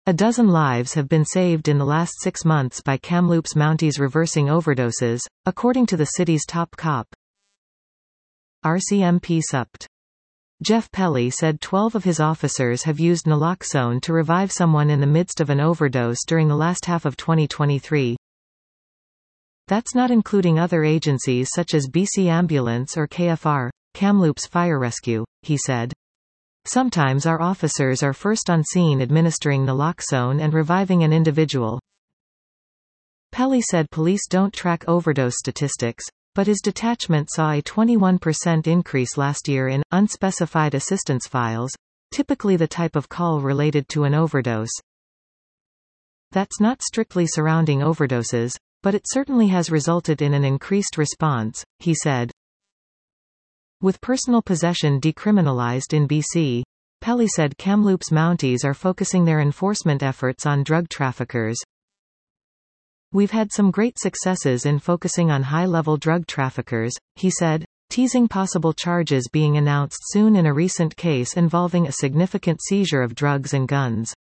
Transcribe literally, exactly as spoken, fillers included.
A dozen lives have been saved in the last six months by Kamloops Mounties reversing overdoses, according to the city's top cop. R C M P S U P T. Jeff Pelly said twelve of his officers have used naloxone to revive someone in the midst of an overdose during the last half of twenty twenty-three. That's not including other agencies such as B C Ambulance or K F R, Kamloops Fire Rescue, he said. Sometimes our officers are first on scene administering naloxone and reviving an individual. Pelly said police don't track overdose statistics, but his detachment saw a twenty-one percent increase last year in unspecified assistance files, typically the type of call related to an overdose. That's not strictly surrounding overdoses, but it certainly has resulted in an increased response, he said. With personal possession decriminalized in B C, Pelly said Kamloops Mounties are focusing their enforcement efforts on drug traffickers. We've had some great successes in focusing on high-level drug traffickers, he said, teasing possible charges being announced soon in a recent case involving a significant seizure of drugs and guns.